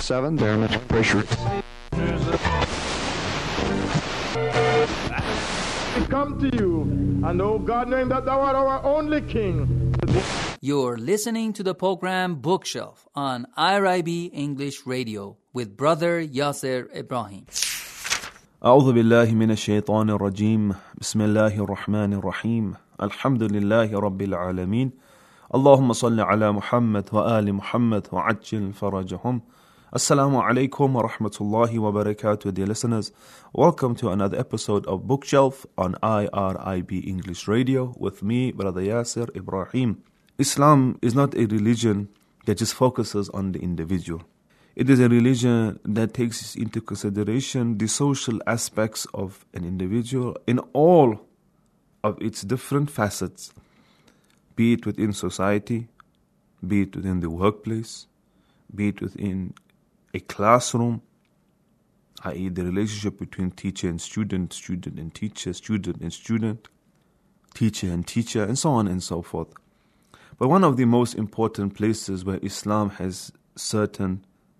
7, barometric pressure. We come to you, and oh God, knowing that thou art our only King. You're listening to the program Bookshelf on IRIB English Radio with Brother Yasser Ibrahim. أعوذ بالله من الشيطان الرجيم بسم الله الرحمن الرحيم الحمد لله رب العالمين اللهم صل على محمد وآل محمد وعجل فرجهم. Assalamu alaikum wa rahmatullahi wa barakatuh, dear listeners. Welcome to another episode of Bookshelf on IRIB English Radio with me, Brother Yasser Ibrahim. Islam is not a religion that just focuses on the individual. It is a religion that takes into consideration the social aspects of an individual in all of its different facets, be it within society, be it within the workplace, be it within a classroom, i.e. the relationship between teacher and student, student and teacher, student and student, teacher and teacher, and so on and so forth. But one of the most important places where Islam has certain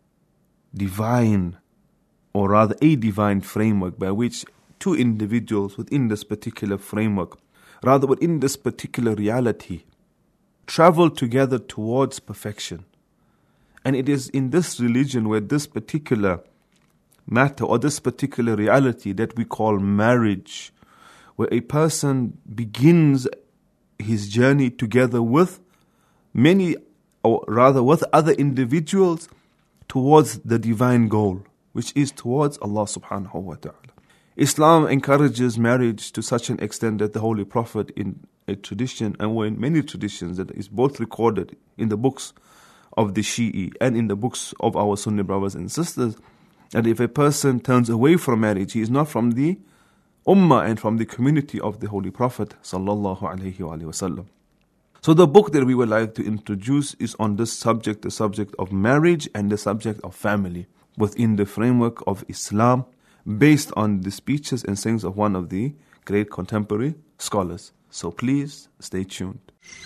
divine, or rather a divine framework by which two individuals within this particular framework, rather within this particular reality, travel together towards perfection. And it is in this religion where this particular matter or this particular reality that we call marriage, where a person begins his journey together with many, or rather with other individuals towards the divine goal, which is towards Allah subhanahu wa ta'ala. Islam encourages marriage to such an extent that the Holy Prophet in a tradition, and in many traditions that is both recorded in the books of the Shi'i and in the books of our Sunni brothers and sisters, that if a person turns away from marriage, he is not from the Ummah and from the community of the Holy Prophet sallallahu alaihi wasallam. So the book that we would like to introduce is on this subject, the subject of marriage and the subject of family, within the framework of Islam, based on the speeches and sayings of one of the great contemporary scholars. So please stay tuned.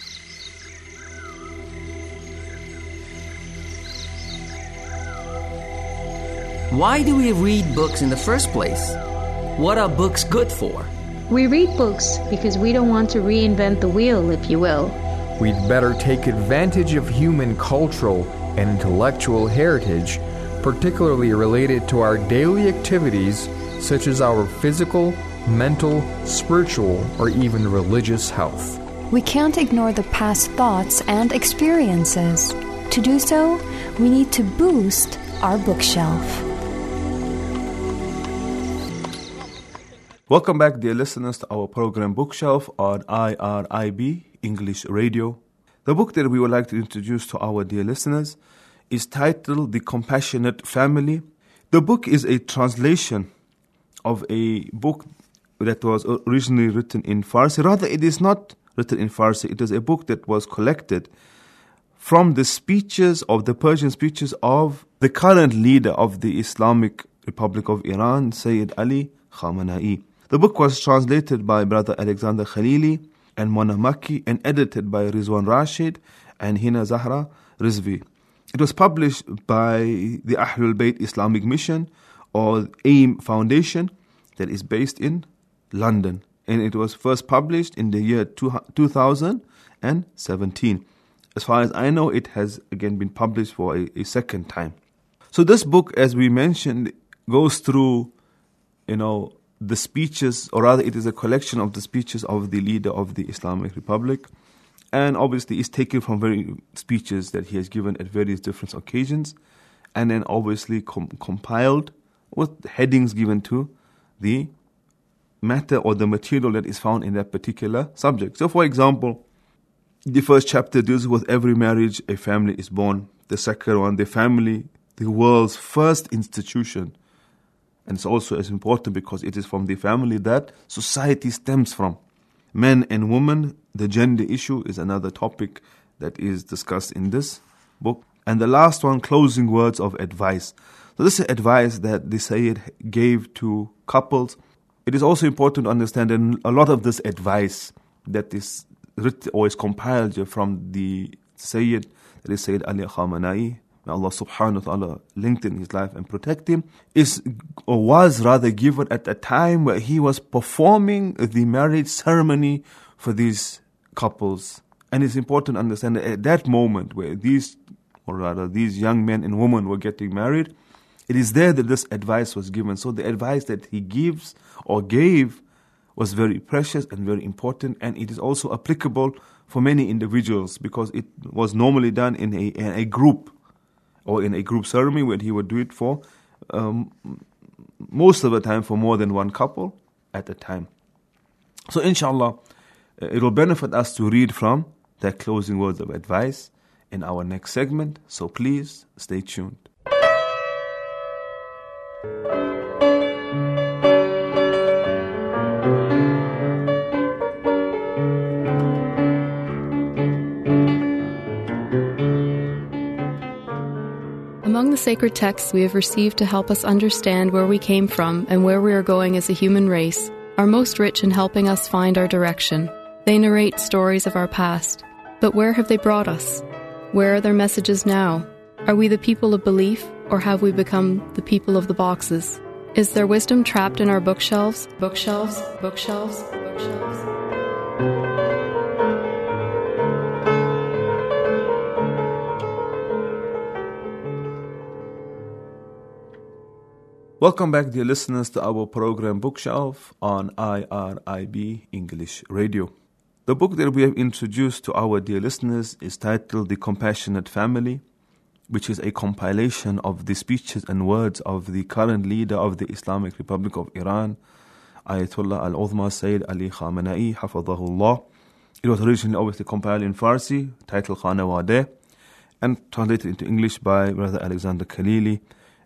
Why do we read books in the first place? What are books good for? We read books because we don't want to reinvent the wheel, if you will. We'd better take advantage of human cultural and intellectual heritage, particularly related to our daily activities, such as our physical, mental, spiritual, or even religious health. We can't ignore the past thoughts and experiences. To do so, we need to boost our bookshelf. Welcome back, dear listeners, to our program Bookshelf on IRIB English Radio. The book that we would like to introduce to our dear listeners is titled The Compassionate Family. The book is a translation of a book that was originally written in Farsi. Rather, it is not written in Farsi. It is a book that was collected from the speeches of the Persian speeches of the current leader of the Islamic Republic of Iran, Sayyid Ali Khamenei. The book was translated by Brother Alexander Khalili and Mona Makki and edited by Rizwan Rashid and Hina Zahra Rizvi. It was published by the Ahlul Bayt Islamic Mission or AIM Foundation that is based in London. And it was first published in the year 2017. As far as I know, it has again been published for a second time. So this book, as we mentioned, goes through, the speeches, or rather it is a collection of the speeches of the leader of the Islamic Republic, and obviously is taken from various speeches that he has given at various different occasions, and then obviously compiled with headings given to the matter or the material that is found in that particular subject. So for example, the first chapter deals with every marriage a family is born. The second one, the family, the world's first institution. And it's also as important because it is from the family that society stems from. Men and women, the gender issue is another topic that is discussed in this book. And the last one, closing words of advice. So this is advice that the Sayyid gave to couples. It is also important to understand that a lot of this advice that is written or is compiled from the Sayyid, that is Sayyid Ali Khamenei, may Allah subhanahu wa ta'ala lengthen his life and protect him, was rather given at a time where he was performing the marriage ceremony for these couples. And it's important to understand that at that moment where these young men and women were getting married, it is there that this advice was given. So the advice that he gives or gave was very precious and very important, and it is also applicable for many individuals because it was normally done in a group or in a group ceremony where he would do it for most of the time for more than one couple at a time. So inshallah, it will benefit us to read from their closing words of advice in our next segment. So please stay tuned. Among the sacred texts we have received to help us understand where we came from and where we are going as a human race are most rich in helping us find our direction. They narrate stories of our past. But where have they brought us? Where are their messages now? Are we the people of belief, or have we become the people of the boxes? Is there wisdom trapped in our bookshelves? Bookshelves, bookshelves, bookshelves. Welcome back, dear listeners, to our program Bookshelf on IRIB English Radio. The book that we have introduced to our dear listeners is titled The Compassionate Family, which is a compilation of the speeches and words of the current leader of the Islamic Republic of Iran, Ayatollah Al-Uzma Sayyid Ali Khamenei, Hafadhahullah. It was originally obviously compiled in Farsi, titled Khanewade, and translated into English by Brother Alexander Khalili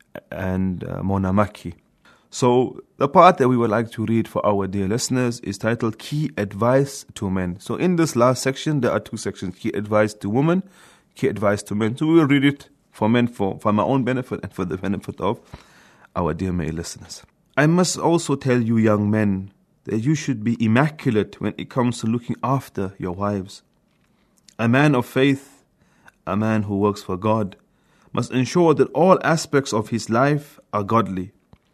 and Mona Makki. So the part that we would like to read for our dear listeners is titled Key Advice to Men. So in this last section, there are two sections, Key Advice to Women, Key Advice to Men. So we will read it for men for my own benefit and for the benefit of our dear male listeners. I must also tell you young men that you should be immaculate when it comes to looking after your wives. A man of faith, a man who works for God, must ensure that all aspects of his life are godly.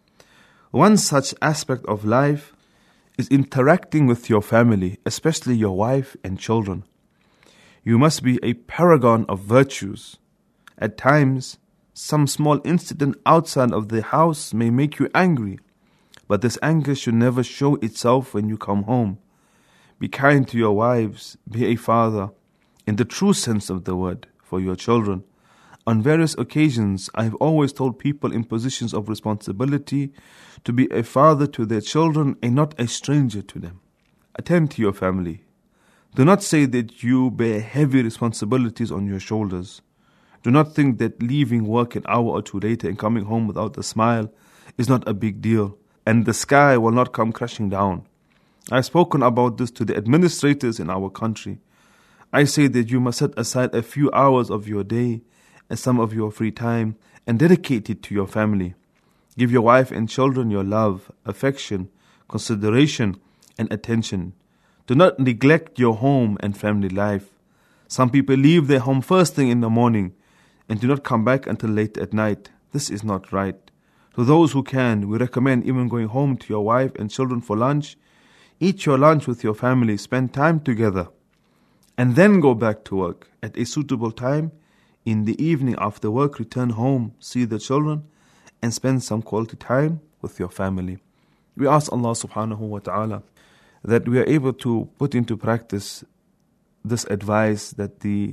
One such aspect of life is interacting with your family, especially your wife and children. You must be a paragon of virtues. At times, some small incident outside of the house may make you angry, but this anger should never show itself when you come home. Be kind to your wives, be a father, in the true sense of the word, for your children. On various occasions, I have always told people in positions of responsibility to be a father to their children and not a stranger to them. Attend to your family. Do not say that you bear heavy responsibilities on your shoulders. Do not think that leaving work an hour or two later and coming home without a smile is not a big deal, and the sky will not come crashing down. I have spoken about this to the administrators in our country. I say that you must set aside a few hours of your day and some of your free time and dedicate it to your family. Give your wife and children your love, affection, consideration, and attention. Do not neglect your home and family life. Some people leave their home first thing in the morning and do not come back until late at night. This is not right. To those who can, we recommend even going home to your wife and children for lunch. Eat your lunch with your family, spend time together, and then go back to work. At a suitable time, in the evening after work, return home, see the children, and spend some quality time with your family. We ask Allah subhanahu wa ta'ala that we are able to put into practice this advice that the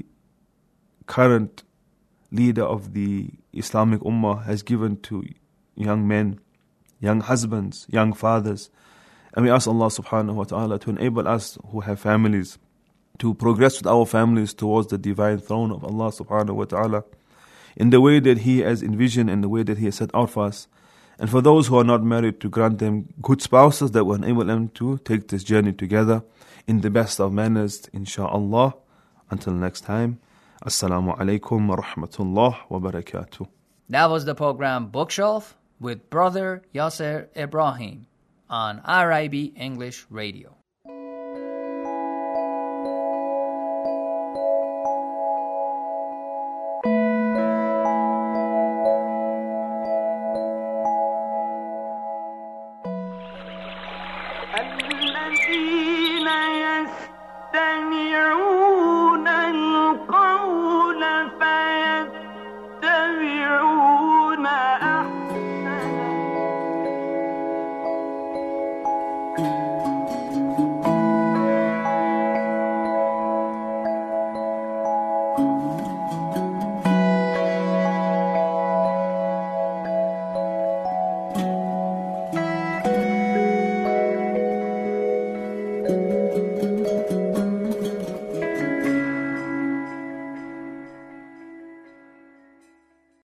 current leader of the Islamic Ummah has given to young men, young husbands, young fathers. And we ask Allah subhanahu wa ta'ala to enable us who have families to progress with our families towards the divine throne of Allah subhanahu wa ta'ala in the way that He has envisioned and the way that He has set out for us. And for those who are not married, to grant them good spouses that will enable them to take this journey together in the best of manners, insha'Allah. Until next time, Assalamu alaikum wa rahmatullah wa barakatuh. That was the program Bookshelf with Brother Yasser Ibrahim on IRIB English Radio.